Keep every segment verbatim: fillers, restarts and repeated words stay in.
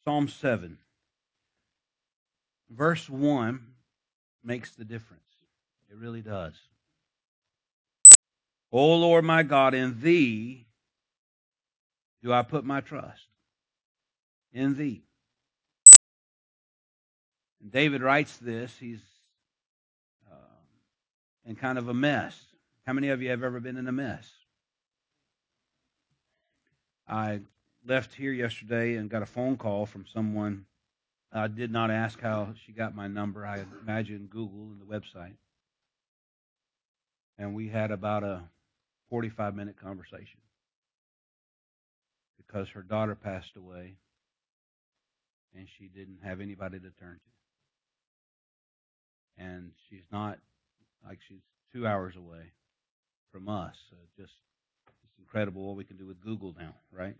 Psalm seven. Verse one makes the difference. It really does. O Lord my God, in Thee do I put my trust. In Thee. And David writes this. He's uh, in kind of a mess. How many of you have ever been in a mess? I left here yesterday and got a phone call from someone. I did not ask how she got my number. I imagine Google and the website. And we had about a forty-five minute conversation because her daughter passed away and she didn't have anybody to turn to. And she's not, like, she's two hours away from us. So just, it's incredible what we can do with Google now, right?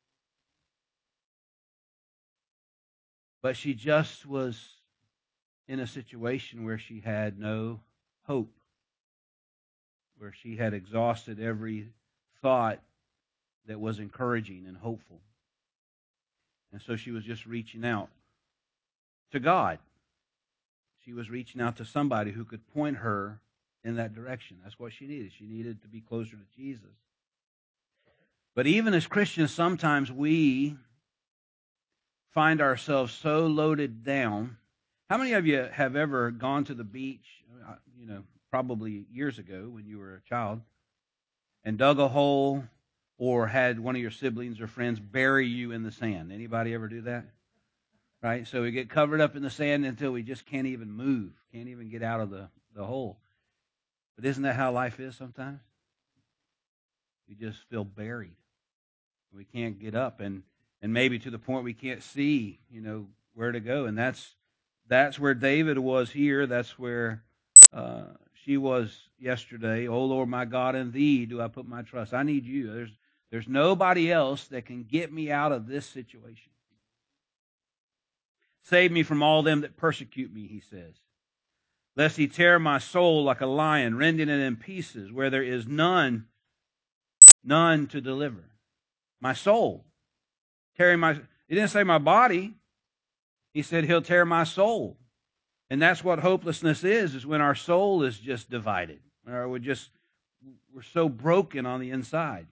But she just was in a situation where she had no hope, where she had exhausted every thought that was encouraging and hopeful. And so she was just reaching out to God. She was reaching out to somebody who could point her in that direction. That's what she needed. She needed to be closer to Jesus. But even as Christians, sometimes we find ourselves so loaded down. How many of you have ever gone to the beach, you know, probably years ago when you were a child, and dug a hole or had one of your siblings or friends bury you in the sand? Anybody ever do that? Right? So we get covered up in the sand until we just can't even move, can't even get out of the, the hole. But isn't that how life is sometimes? We just feel buried. We can't get up, and, and maybe to the point we can't see, you know, where to go. And that's that's where David was here. That's where uh, she was yesterday. Oh, Lord, my God, in Thee do I put my trust. I need You. There's, there's nobody else that can get me out of this situation. Save me from all them that persecute me, he says. Lest he tear my soul like a lion, rending it in pieces, where there is none, none to deliver. My soul. Tearing my, he didn't say my body. He said he'll tear my soul. And that's what hopelessness is, is when our soul is just divided. Or we're just, we're so broken on the inside.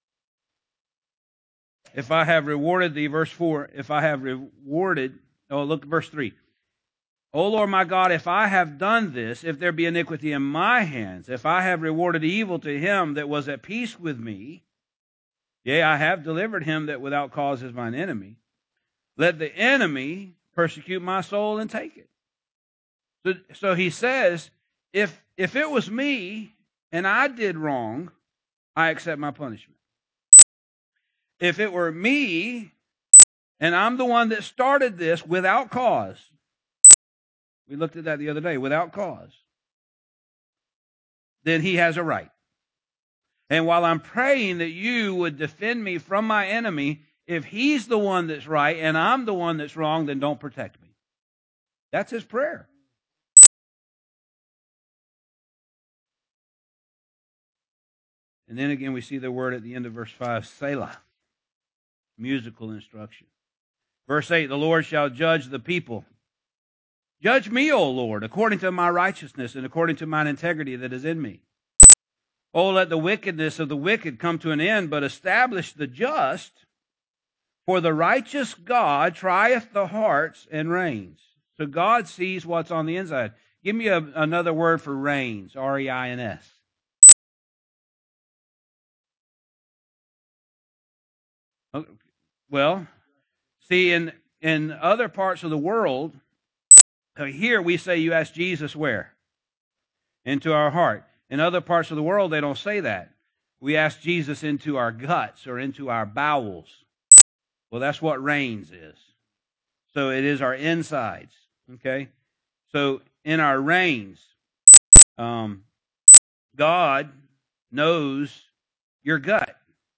If I have rewarded thee, verse four, if I have rewarded, oh, look at verse three. O Lord my God, if I have done this, if there be iniquity in my hands, if I have rewarded evil to him that was at peace with me, yea, I have delivered him that without cause is mine enemy, let the enemy persecute my soul and take it. So, so he says, if, if it was me and I did wrong, I accept my punishment. If it were me and I'm the one that started this without cause, we looked at that the other day, without cause, then he has a right. And while I'm praying that you would defend me from my enemy, if he's the one that's right and I'm the one that's wrong, then don't protect me. That's his prayer. And then again, we see the word at the end of verse five, Selah, musical instruction. Verse eight, the Lord shall judge the people. Judge me, O Lord, according to my righteousness and according to mine integrity that is in me. Oh, let the wickedness of the wicked come to an end, but establish the just. For the righteous God trieth the hearts and reigns. So God sees what's on the inside. Give me a, another word for reigns, R E I N S. Well, see, in, in other parts of the world, here we say you ask Jesus where? Into our heart. In other parts of the world, they don't say that. We ask Jesus into our guts or into our bowels. Well, that's what reigns is. So it is our insides. Okay? So in our reigns, um, God knows your gut.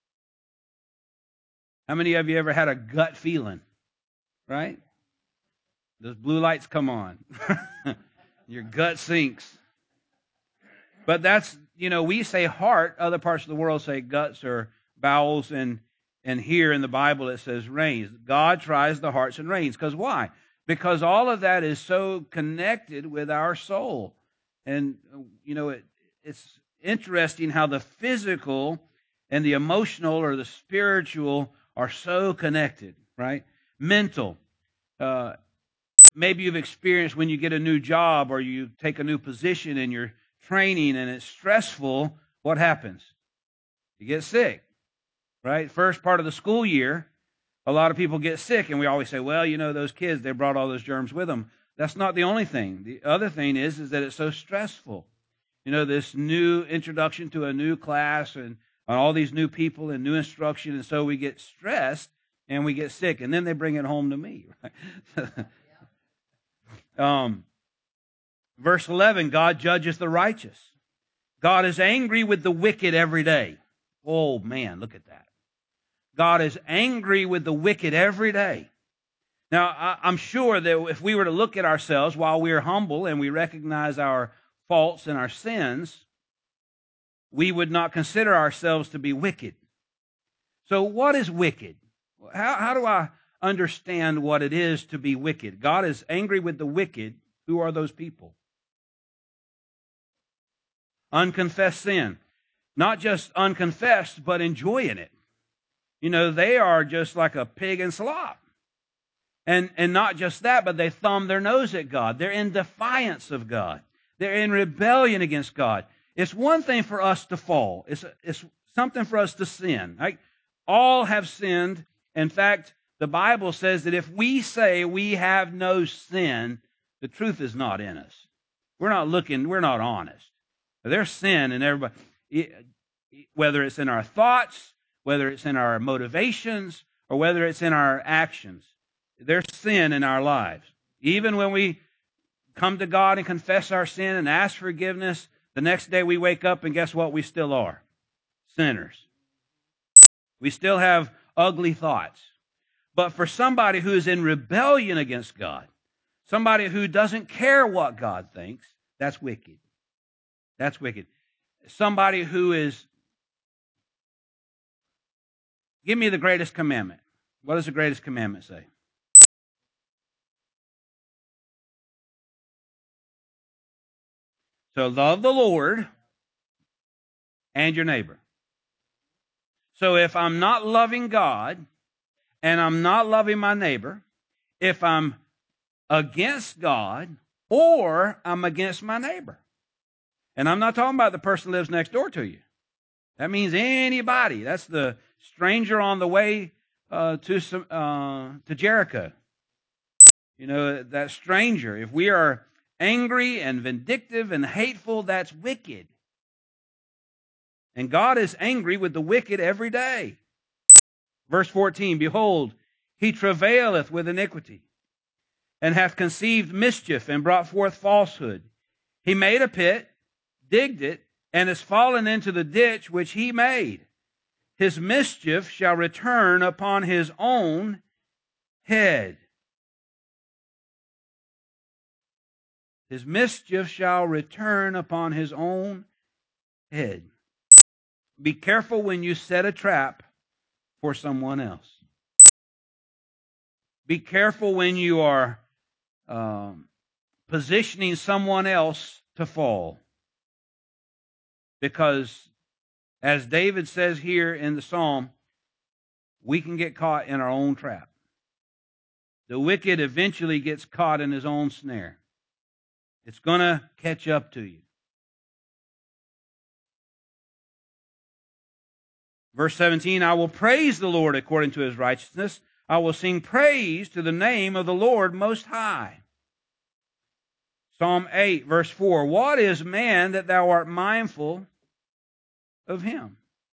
How many of you ever had a gut feeling? Right? Those blue lights come on. Your gut sinks. But that's, you know, we say heart. Other parts of the world say guts or bowels. And, And here in the Bible it says reigns. God tries the hearts and reigns. Because why? Because all of that is so connected with our soul. And, you know, it, it's interesting how the physical and the emotional or the spiritual are so connected, right? Mental. Uh, maybe you've experienced when you get a new job or you take a new position in your training and it's stressful, what happens? You get sick, right? First part of the school year, a lot of people get sick, and we always say, well, you know, those kids, they brought all those germs with them. That's not the only thing. The other thing is, is that it's so stressful. You know, this new introduction to a new class and all these new people and new instruction, and so we get stressed and we get sick, and then they bring it home to me. Right? um, verse eleven, God judges the righteous. God is angry with the wicked every day. Oh, man, look at that. God is angry with the wicked every day. Now, I'm sure that if we were to look at ourselves while we are humble and we recognize our faults and our sins, we would not consider ourselves to be wicked. So what is wicked? How, how do I understand what it is to be wicked? God is angry with the wicked. Who are those people? Unconfessed sin. Not just unconfessed, but enjoying it. You know, they are just like a pig in slop. And, and not just that, but they thumb their nose at God. They're in defiance of God. They're in rebellion against God. It's one thing for us to fall. It's, it's something for us to sin. Right? All have sinned. In fact, the Bible says that if we say we have no sin, the truth is not in us. We're not looking, we're not honest. There's sin in everybody. Whether it's in our thoughts, whether it's in our motivations, or whether it's in our actions. There's sin in our lives. Even when we come to God and confess our sin and ask forgiveness, the next day we wake up and guess what? We still are sinners. We still have ugly thoughts. But for somebody who is in rebellion against God, somebody who doesn't care what God thinks, that's wicked. That's wicked. Somebody who is, give me the greatest commandment. What does the greatest commandment say? So love the Lord and your neighbor. So if I'm not loving God and I'm not loving my neighbor, if I'm against God or I'm against my neighbor, and I'm not talking about the person who lives next door to you. That means anybody. That's the stranger on the way uh, to uh, to Jericho. You know, that stranger. If we are angry and vindictive and hateful, that's wicked. And God is angry with the wicked every day. Verse fourteen, behold, he travaileth with iniquity, and hath conceived mischief, and brought forth falsehood. He made a pit, digged it, and is fallen into the ditch which he made. His mischief shall return upon his own head. His mischief shall return upon his own head. Be careful when you set a trap for someone else. Be careful when you are um, positioning someone else to fall. Because, as David says here in the psalm, we can get caught in our own trap. The wicked eventually gets caught in his own snare. It's going to catch up to you. Verse seventeen, I will praise the Lord according to his righteousness. I will sing praise to the name of the Lord Most High. Psalm eight, verse four, what is man that thou art mindful of him?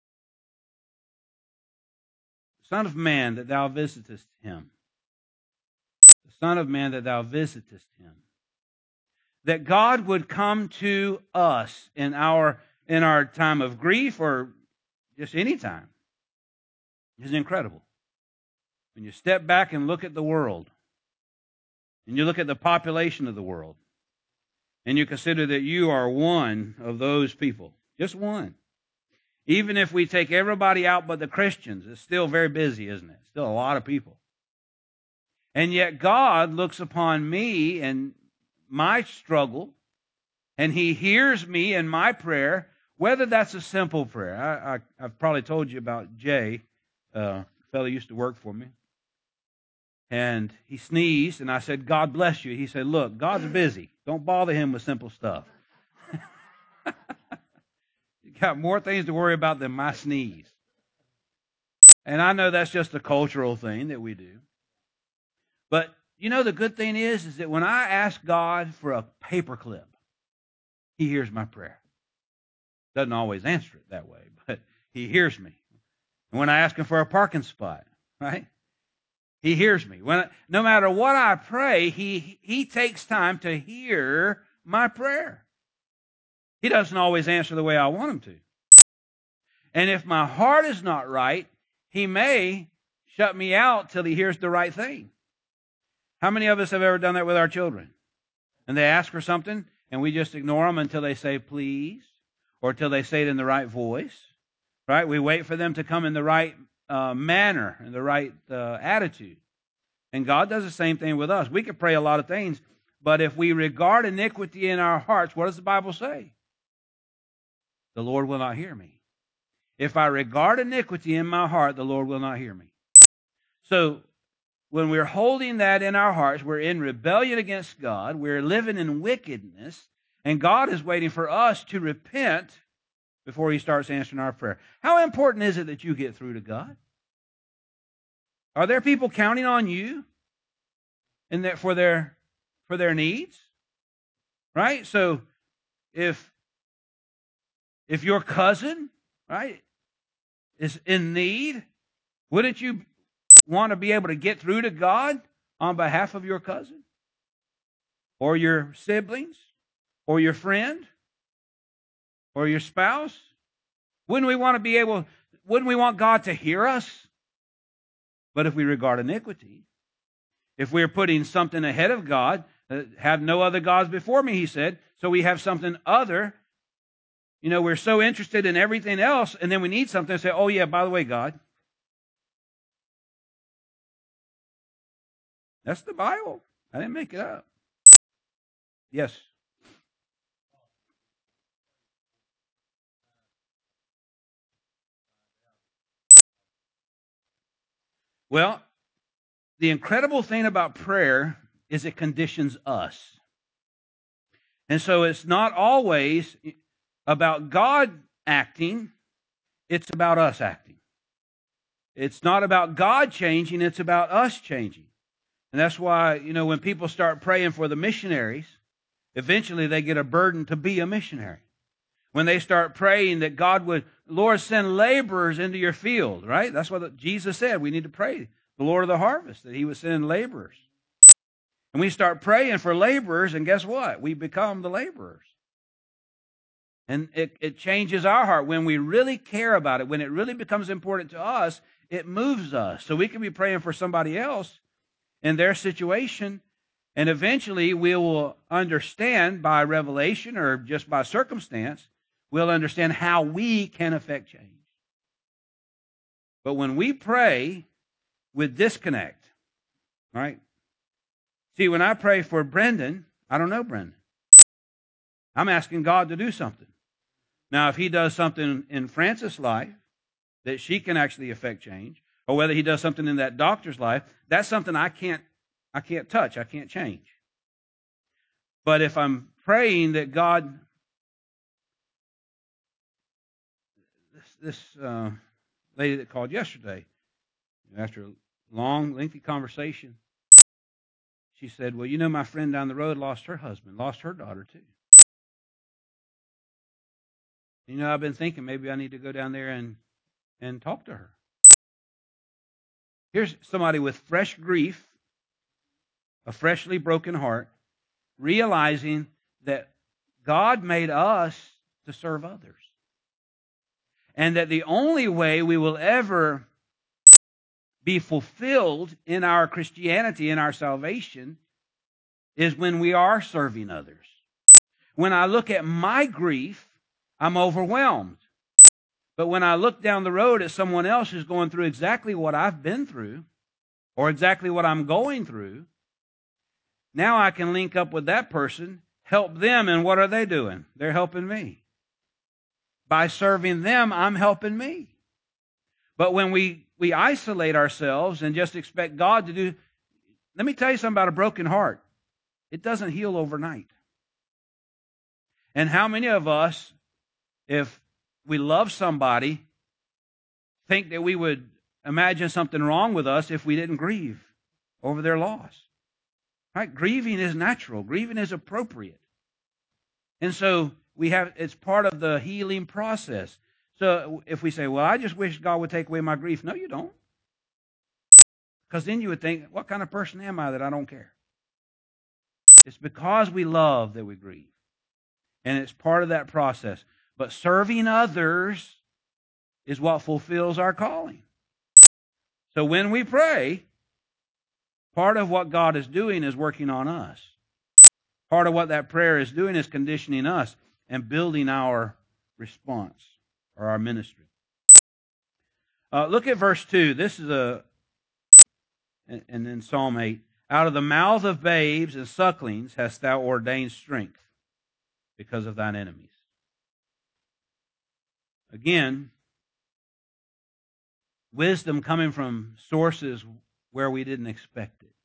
Son of man that thou visitest him. The Son of man that thou visitest him. That God would come to us in our in our time of grief or just any time is incredible. When you step back and look at the world, and you look at the population of the world, and you consider that you are one of those people, just one. Even if we take everybody out but the Christians, it's still very busy, isn't it? Still a lot of people. And yet God looks upon me and my struggle, and He hears me in my prayer, whether that's a simple prayer. I, I, I've probably told you about Jay, uh, a fellow used to work for me. And he sneezed, and I said, God bless you. He said, look, God's busy. Don't bother Him with simple stuff. You got more things to worry about than my sneeze. And I know that's just a cultural thing that we do. But, you know, the good thing is, is that when I ask God for a paperclip, He hears my prayer. Doesn't always answer it that way, but He hears me. And when I ask Him for a parking spot, right, He hears me. When, no matter what I pray, He He takes time to hear my prayer. He doesn't always answer the way I want Him to. And if my heart is not right, He may shut me out till He hears the right thing. How many of us have ever done that with our children? And they ask for something, and we just ignore them until they say please, or until they say it in the right voice, right? We wait for them to come in the right uh, manner, in the right uh, attitude. And God does the same thing with us. We could pray a lot of things, but if we regard iniquity in our hearts, what does the Bible say? The Lord will not hear me. If I regard iniquity in my heart, the Lord will not hear me. So, when we're holding that in our hearts, we're in rebellion against God, we're living in wickedness, and God is waiting for us to repent before He starts answering our prayer. How important is it that you get through to God? Are there people counting on you in that for their for their needs? Right? So if if your cousin, right, is in need, wouldn't you want to be able to get through to God on behalf of your cousin or your siblings or your friend or your spouse? Wouldn't we want to be able, wouldn't we want God to hear us? But if we regard iniquity, if we're putting something ahead of God, uh, have no other gods before me, He said, so we have something other. You know, we're so interested in everything else, and then we need something to say, oh yeah, by the way, God. That's the Bible. I didn't make it up. Yes. Well, the incredible thing about prayer is it conditions us. And so it's not always about God acting, it's about us acting. It's not about God changing, it's about us changing. And that's why, you know, when people start praying for the missionaries, eventually they get a burden to be a missionary. When they start praying that God would, Lord, send laborers into your field, right? That's what Jesus said. We need to pray, the Lord of the harvest, that He would send laborers. And we start praying for laborers, and guess what? We become the laborers. And it, it changes our heart. When we really care about it, when it really becomes important to us, it moves us. So we can be praying for somebody else in their situation, and eventually we will understand by revelation or just by circumstance, we'll understand how we can affect change. But when we pray with disconnect, right? See, when I pray for Brendan, I don't know Brendan. I'm asking God to do something. Now, if He does something in Frances' life that she can actually affect change, or whether He does something in that doctor's life, that's something I can't, I can't touch, I can't change. But if I'm praying that God, this, this uh, lady that called yesterday, after a long, lengthy conversation, she said, well, you know, my friend down the road lost her husband, lost her daughter too. You know, I've been thinking maybe I need to go down there and, and talk to her. Here's somebody with fresh grief, a freshly broken heart, realizing that God made us to serve others. And that the only way we will ever be fulfilled in our Christianity, in our salvation, is when we are serving others. When I look at my grief, I'm overwhelmed. But when I look down the road at someone else who's going through exactly what I've been through, or exactly what I'm going through, now I can link up with that person, help them, and what are they doing? They're helping me. By serving them, I'm helping me. But when we, we isolate ourselves and just expect God to do, let me tell you something about a broken heart. It doesn't heal overnight. And how many of us, if we love somebody, think that we would imagine something wrong with us if we didn't grieve over their loss? Right? Grieving is natural. Grieving is appropriate. And so we have, it's part of the healing process. So if we say, well, I just wish God would take away my grief. No, you don't. Because then you would think, what kind of person am I that I don't care? It's because we love that we grieve. And it's part of that process. But serving others is what fulfills our calling. So when we pray, part of what God is doing is working on us. Part of what that prayer is doing is conditioning us and building our response or our ministry. Uh, look at verse two. This is a, and then Psalm eight. Out of the mouth of babes and sucklings hast thou ordained strength because of thine enemies. Again, wisdom coming from sources where we didn't expect it.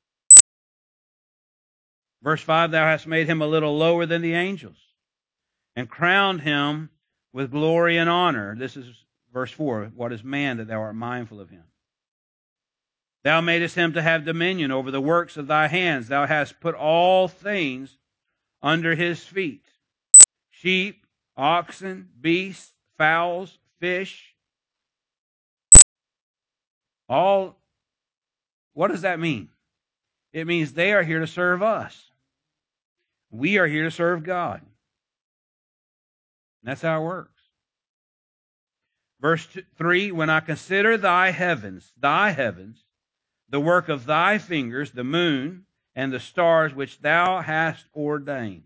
Verse five, thou hast made him a little lower than the angels and crowned him with glory and honor. This is verse four. What is man that thou art mindful of him? Thou madest him to have dominion over the works of thy hands. Thou hast put all things under his feet. Sheep, oxen, beasts, fowls, fish. All, what does that mean? It means they are here to serve us. We are here to serve God. That's how it works. Verse three, when I consider thy heavens, thy heavens, the work of thy fingers, the moon and the stars which thou hast ordained.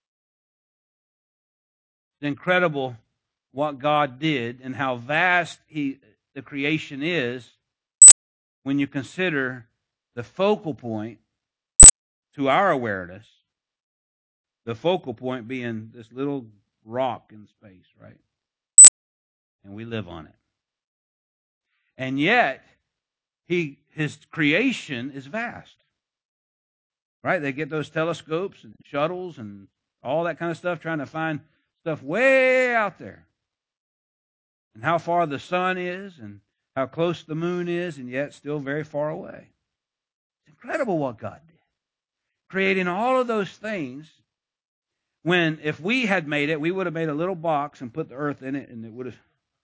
It's incredible what God did and how vast he, the creation is when you consider the focal point to our awareness, the focal point being this little rock in space, right? And we live on it. And yet, he his creation is vast. Right? They get those telescopes and shuttles and all that kind of stuff, trying to find stuff way out there. And how far the sun is and how close the moon is, and yet still very far away. It's incredible what God did. Creating all of those things when if we had made it, we would have made a little box and put the earth in it, and it would have...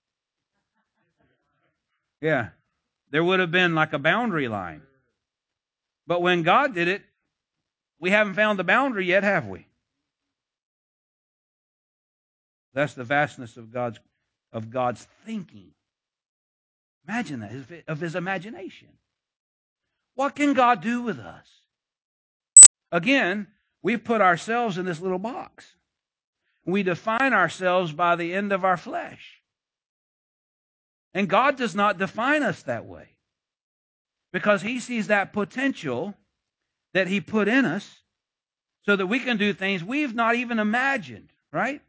Yeah. There would have been like a boundary line. But when God did it, we haven't found the boundary yet, have we? That's the vastness of God's of God's thinking. Imagine that, of his imagination. What can God do with us? Again, we've put ourselves in this little box. We define ourselves by the end of our flesh. And God does not define us that way, because he sees that potential that he put in us so that we can do things we've not even imagined, right?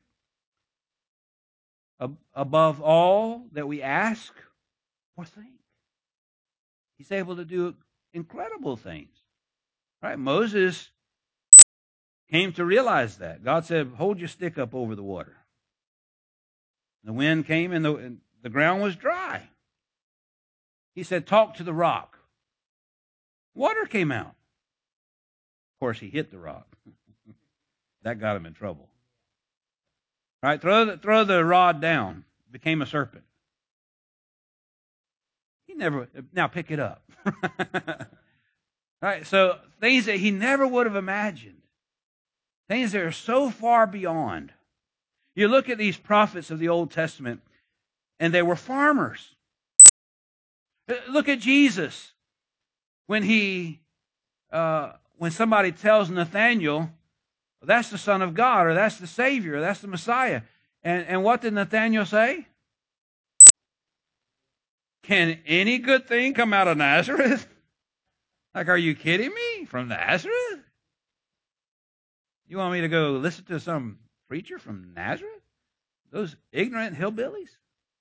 Above all that we ask or think. He's able to do incredible things. Right? Moses came to realize that. God said, hold your stick up over the water. The wind came and the, and the ground was dry. He said, talk to the rock. Water came out. Of course, he hit the rock. That got him in trouble. Right? Throw the, throw the rod down. Became a serpent. He never, now pick it up. Right? So things that he never would have imagined. Things that are so far beyond. You look at these prophets of the Old Testament, and they were farmers. Look at Jesus. When he, uh, when somebody tells Nathanael, that's the Son of God, or that's the Savior, or that's the Messiah. And, and what did Nathanael say? Can any good thing come out of Nazareth? Like, are you kidding me? From Nazareth? You want me to go listen to some preacher from Nazareth? Those ignorant hillbillies?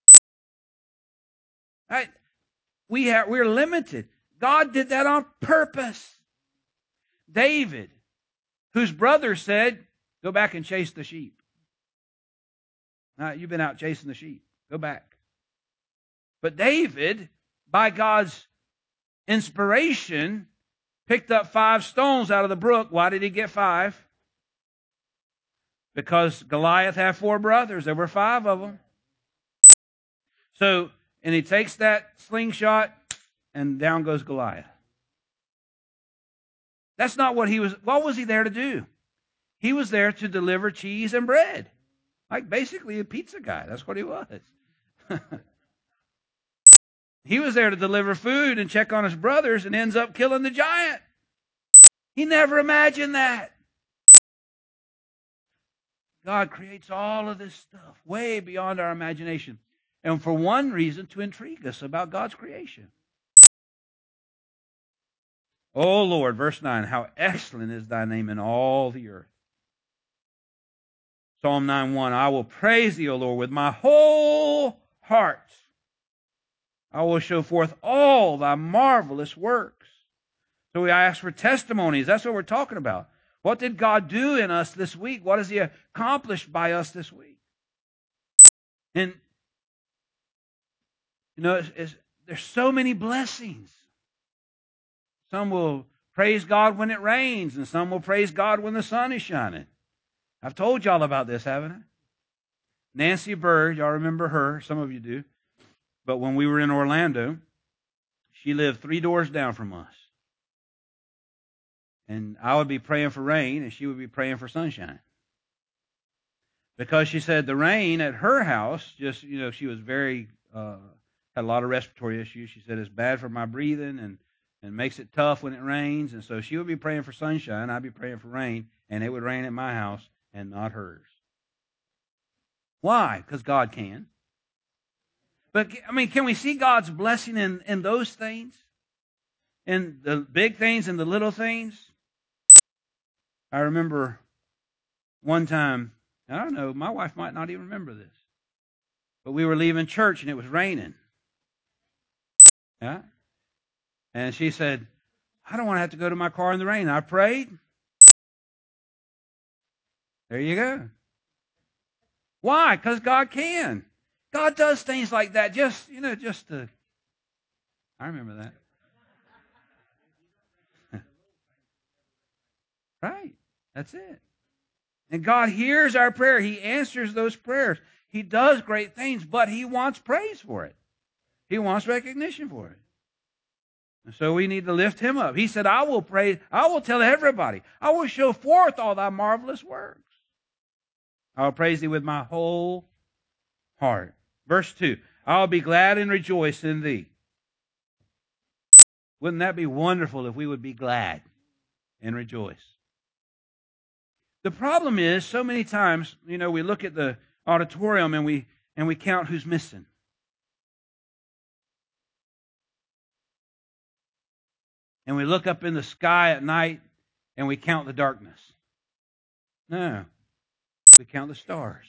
Right? We have, we're limited. God did that on purpose. David, whose brother said, go back and chase the sheep. Now, you've been out chasing the sheep. Go back. But David, by God's inspiration, picked up five stones out of the brook. Why did he get five? Because Goliath had four brothers. There were five of them. So, and he takes that slingshot, and down goes Goliath. That's not what he was. What was he there to do? He was there to deliver cheese and bread. Like basically a pizza guy. That's what he was. He was there to deliver food and check on his brothers and ends up killing the giant. He never imagined that. God creates all of this stuff way beyond our imagination. And for one reason, to intrigue us about God's creation. Oh Lord, verse nine, how excellent is thy name in all the earth. Psalm nine one, I will praise thee, O Lord, with my whole heart. I will show forth all thy marvelous works. So we ask for testimonies. That's what we're talking about. What did God do in us this week? What has he accomplished by us this week? And, you know, it's, it's, there's so many blessings. Some will praise God when it rains, and some will praise God when the sun is shining. I've told y'all about this, haven't I? Nancy Bird, y'all remember her. Some of you do. But when we were in Orlando, she lived three doors down from us. And I would be praying for rain, and she would be praying for sunshine. Because she said the rain at her house, just, you know, she was very, uh, had a lot of respiratory issues. She said it's bad for my breathing and, and makes it tough when it rains. And so she would be praying for sunshine, I'd be praying for rain, and it would rain at my house and not hers. Why? Because God can. But, I mean, can we see God's blessing in, in those things? In the big things and the little things? I remember one time, I don't know, my wife might not even remember this, but we were leaving church and it was raining. Yeah? And she said, I don't want to have to go to my car in the rain. I prayed. There you go. Why? Because God can. God does things like that just, you know, just to, I remember that. Right. That's it. And God hears our prayer. He answers those prayers. He does great things, but he wants praise for it. He wants recognition for it. And so we need to lift him up. He said, I will praise, I will tell everybody, I will show forth all thy marvelous works. I will praise thee with my whole heart. Verse two, I will be glad and rejoice in thee. Wouldn't that be wonderful if we would be glad and rejoice? The problem is, so many times, you know, we look at the auditorium and we and we count who's missing. And we look up in the sky at night and we count the darkness. No, we count the stars.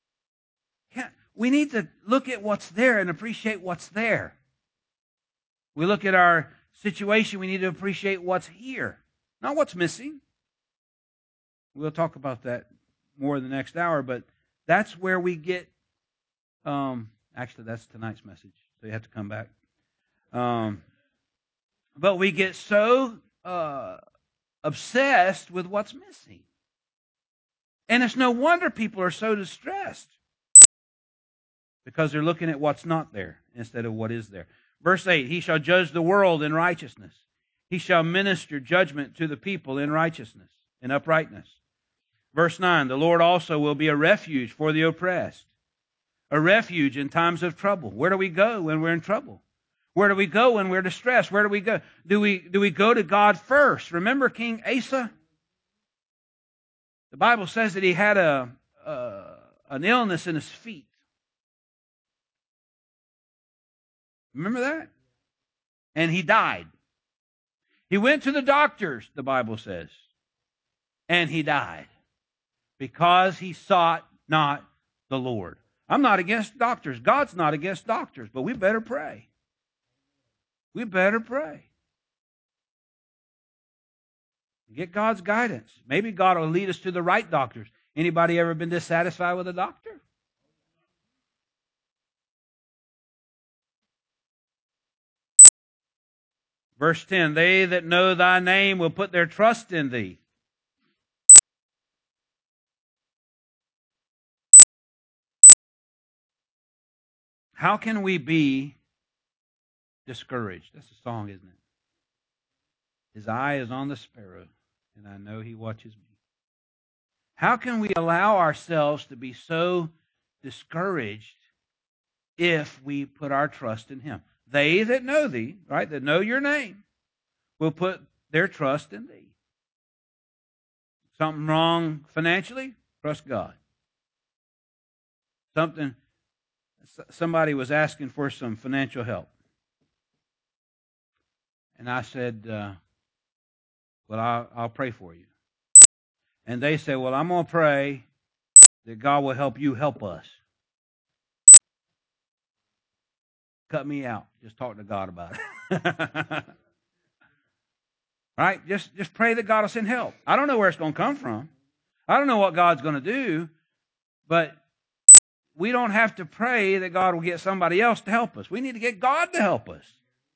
We need to look at what's there and appreciate what's there. We look at our situation, we need to appreciate what's here, not what's missing. We'll talk about that more in the next hour, but that's where we get, um, actually that's tonight's message, so you have to come back. Um, but we get so uh, obsessed with what's missing. And it's no wonder people are so distressed, because they're looking at what's not there instead of what is there. Verse eight, he shall judge the world in righteousness. He shall minister judgment to the people in righteousness, in uprightness. Verse nine, the Lord also will be a refuge for the oppressed, a refuge in times of trouble. Where do we go when we're in trouble? Where do we go when we're distressed? Where do we go? Do we, do we go to God first? Remember King Asa? The Bible says that he had a, a an illness in his feet. Remember that? And he died. He went to the doctors, the Bible says, and he died because he sought not the Lord. I'm not against doctors. God's not against doctors, but we better pray. We better pray. Get God's guidance. Maybe God will lead us to the right doctors. Anybody ever been dissatisfied with a doctor? Verse ten, they that know thy name will put their trust in thee. How can we be discouraged? That's a song, isn't it? His eye is on the sparrow, and I know he watches me. How can we allow ourselves to be so discouraged if we put our trust in him? They that know thee, right, that know your name, will put their trust in thee. Something wrong financially? Trust God. Something, somebody was asking for some financial help. And I said, uh, well, I'll, I'll pray for you. And they said, well, I'm going to pray that God will help you help us. Cut me out. Just talk to God about it. Right? Just, just pray that God will send help. I don't know where it's going to come from. I don't know what God's going to do, but we don't have to pray that God will get somebody else to help us. We need to get God to help us.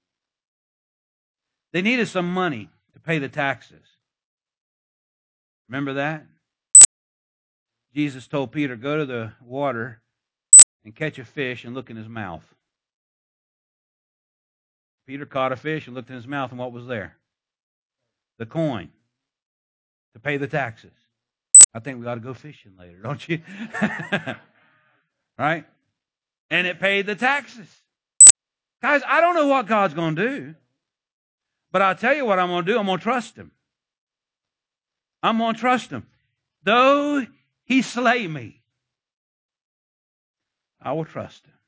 They needed some money to pay the taxes. Remember that? Jesus told Peter, go to the water and catch a fish and look in his mouth. Peter caught a fish and looked in his mouth, and what was there? The coin to pay the taxes. I think we ought to go fishing later, don't you? Right? And it paid the taxes. Guys, I don't know what God's going to do, but I'll tell you what I'm going to do. I'm going to trust him. I'm going to trust him. Though he slay me, I will trust him.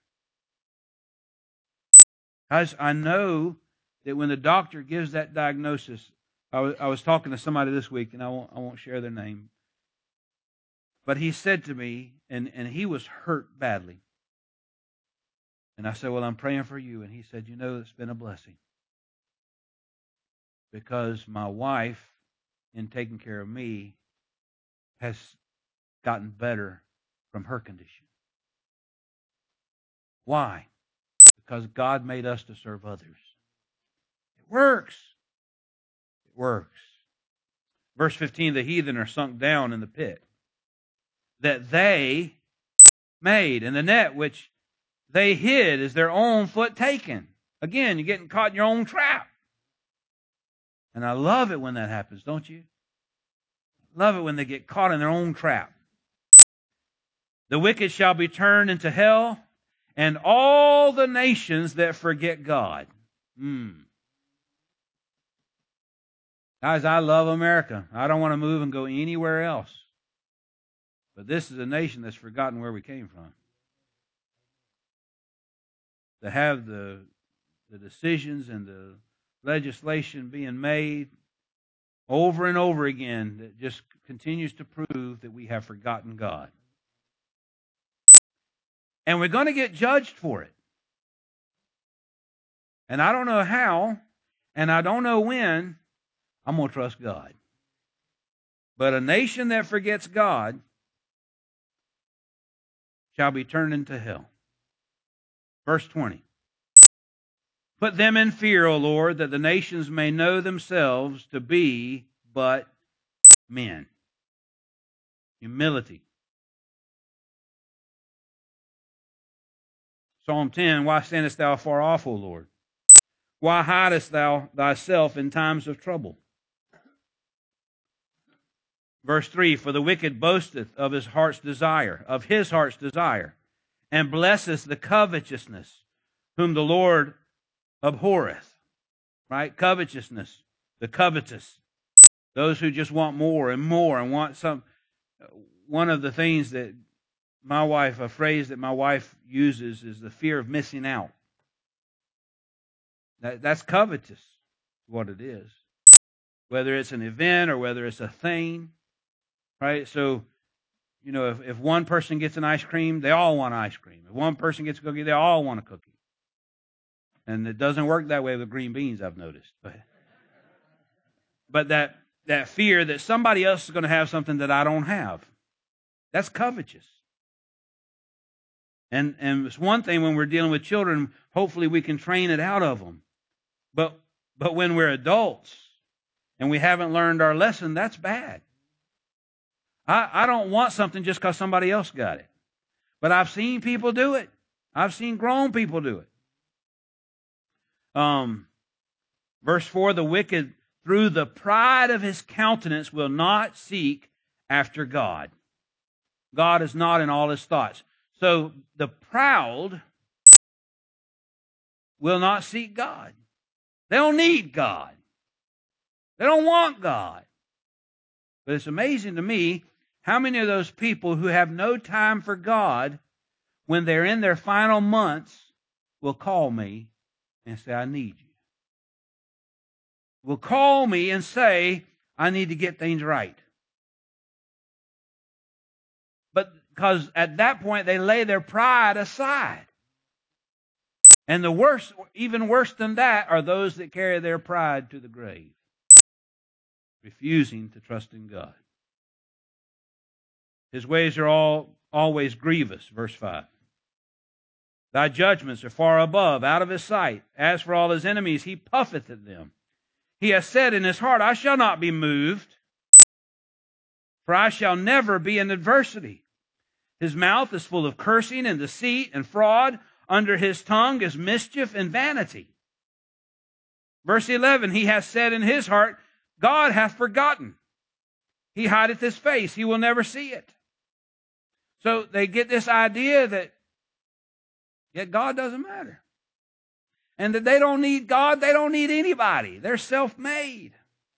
Guys, I know that when the doctor gives that diagnosis, I was, I was talking to somebody this week, and I won't, I won't share their name, but he said to me, and, and he was hurt badly. And I said, well, I'm praying for you. And he said, you know, it's been a blessing. Because my wife, in taking care of me, has gotten better from her condition. Why? Because God made us to serve others. It works. It works. Verse fifteen, the heathen are sunk down in the pit that they made, and the net which they hid is their own foot taken. Again, you're getting caught in your own trap. And I love it when that happens, don't you? Love it when they get caught in their own trap. The wicked shall be turned into hell, and all the nations that forget God. Hmm. Guys, I love America. I don't want to move and go anywhere else. But this is a nation that's forgotten where we came from. To have the, the decisions and the legislation being made over and over again that just continues to prove that we have forgotten God. And we're going to get judged for it. And I don't know how, and I don't know when. I'm going to trust God. But a nation that forgets God shall be turned into hell. Verse twenty. Put them in fear, O Lord, that the nations may know themselves to be but men. Humility. Psalm ten, why standest thou far off, O Lord? Why hidest thou thyself in times of trouble? Verse three, for the wicked boasteth of his heart's desire, of his heart's desire, and blesseth the covetousness, whom the Lord abhorreth. Right? Covetousness, the covetous. Those who just want more and more and want some. One of the things that my wife, a phrase that my wife uses is the fear of missing out. That, that's covetous, what it is. Whether it's an event or whether it's a thing, right? So, you know, if, if one person gets an ice cream, they all want ice cream. If one person gets a cookie, they all want a cookie. And it doesn't work that way with green beans, I've noticed. But, but that, that fear that somebody else is going to have something that I don't have, that's covetous. And, and it's one thing when we're dealing with children, hopefully we can train it out of them. But, but when we're adults and we haven't learned our lesson, that's bad. I, I don't want something just because somebody else got it. But I've seen people do it. I've seen grown people do it. Um, verse four, the wicked through the pride of his countenance will not seek after God. God is not in all his thoughts. So the proud will not seek God. They don't need God. They don't want God. But it's amazing to me how many of those people who have no time for God, when they're in their final months, will call me and say, I need you. Will call me and say, I need to get things right. But because at that point they lay their pride aside. And the worst, even worse than that, are those that carry their pride to the grave, refusing to trust in God. His ways are all always grievous, verse five. Thy judgments are far above, out of his sight. As for all his enemies, he puffeth at them. He has said in his heart, I shall not be moved, for I shall never be in adversity. His mouth is full of cursing and deceit and fraud. Under his tongue is mischief and vanity. Verse eleven, he has said in his heart, God hath forgotten. He hideth his face. He will never see it. So they get this idea that yet God doesn't matter. And that they don't need God, they don't need anybody. They're self-made.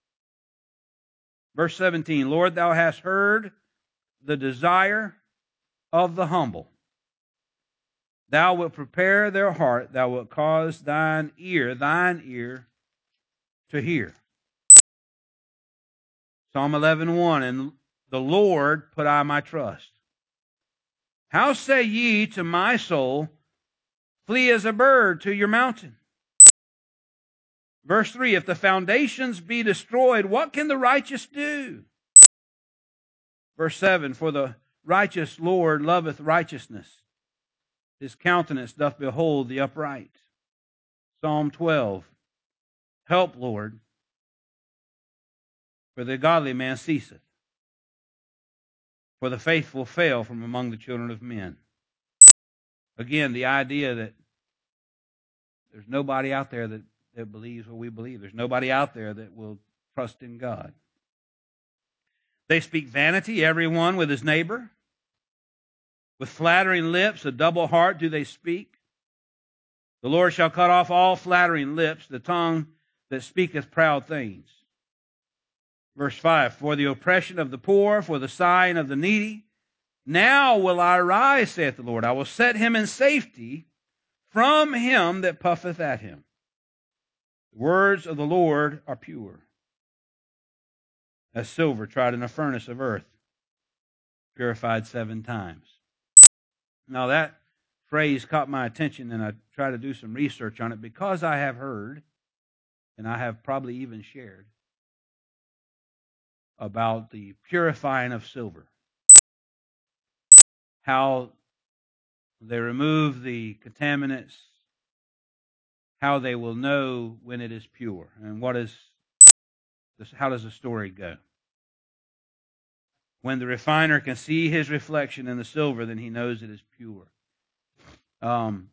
Verse seventeen, Lord, thou hast heard the desire of the humble. Thou wilt prepare their heart, thou wilt cause thine ear, thine ear to hear. Psalm eleven one, in the Lord put I my trust. How say ye to my soul, flee as a bird to your mountain? Verse three, if the foundations be destroyed, what can the righteous do? Verse seven, for the righteous Lord loveth righteousness. His countenance doth behold the upright. Psalm twelve, help, Lord, for the godly man ceaseth, for the faithful fail from among the children of men. Again, the idea that there's nobody out there that, that believes what we believe. There's nobody out there that will trust in God. They speak vanity, every one with his neighbor. With flattering lips, a double heart do they speak. The Lord shall cut off all flattering lips, the tongue that speaketh proud things. Verse five, for the oppression of the poor, for the sighing of the needy. Now will I rise, saith the Lord. I will set him in safety from him that puffeth at him. The words of the Lord are pure, as silver tried in a furnace of earth, purified seven times. Now that phrase caught my attention, and I tried to do some research on it because I have heard, and I have probably even shared, about the purifying of silver. How they remove the contaminants, how they will know when it is pure, and what is this, how does the story go? When the refiner can see his reflection in the silver, then he knows it is pure. Um,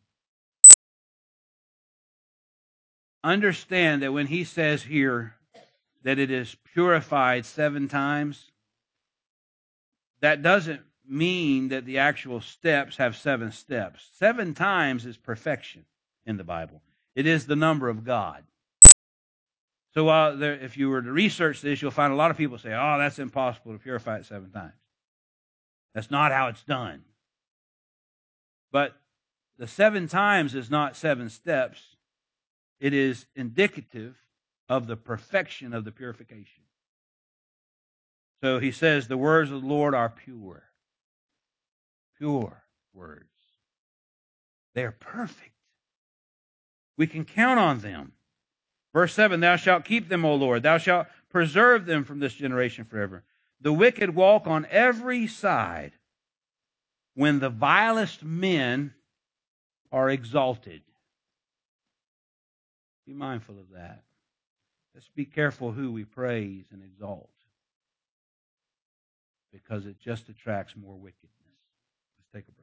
understand that when he says here that it is purified seven times, that doesn't mean that the actual steps have seven steps. Seven times is perfection in the Bible. It is the number of God. So uh, there, if you were to research this, you'll find a lot of people say, oh, that's impossible to purify it seven times. That's not how it's done. But the seven times is not seven steps. it is indicative of the perfection of the purification. So he says, the words of the Lord are pure. Pure words. They are perfect. We can count on them. Verse seven, thou shalt keep them, O Lord. Thou shalt preserve them from this generation forever. The wicked walk on every side when the vilest men are exalted. Be mindful of that. Let's be careful who we praise and exalt, because it just attracts more wickedness. Let's take a break.